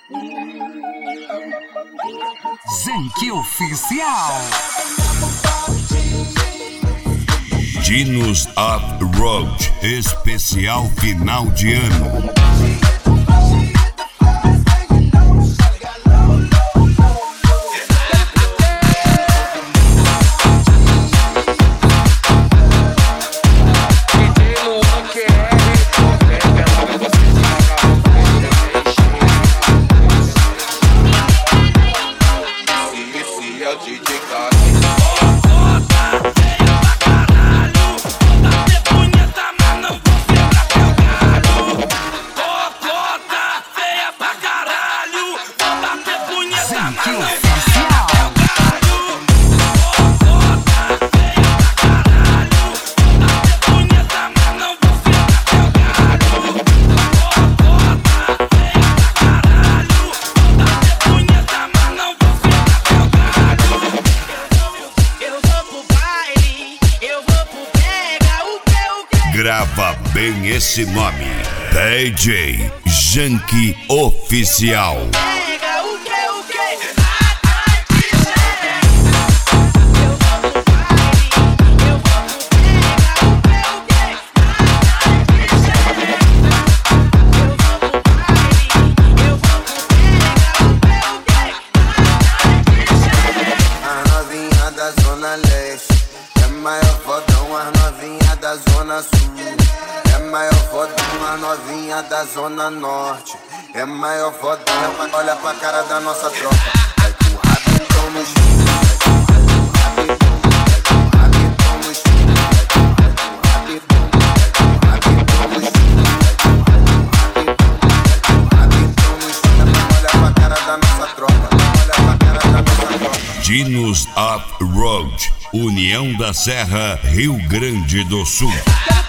Zenki Oficial. Dinos Off-Road, especial final de ano. Grava bem esse nome, DJ Zenki Oficial. As novinha da Zona Leste é maior fodão, as novinha da Zona Sul é maior fodão, as novinha da Zona Norte é maior fodão. Olha pra cara da nossa tropa, vai com o rabetão no chão, vai com o rabetão no chão, vai com o rabetão no chão. Olha pra cara da nossa tropa, olha pra cara da nossa tropa. Dinos Off-Road, União da Serra, Rio Grande do Sul.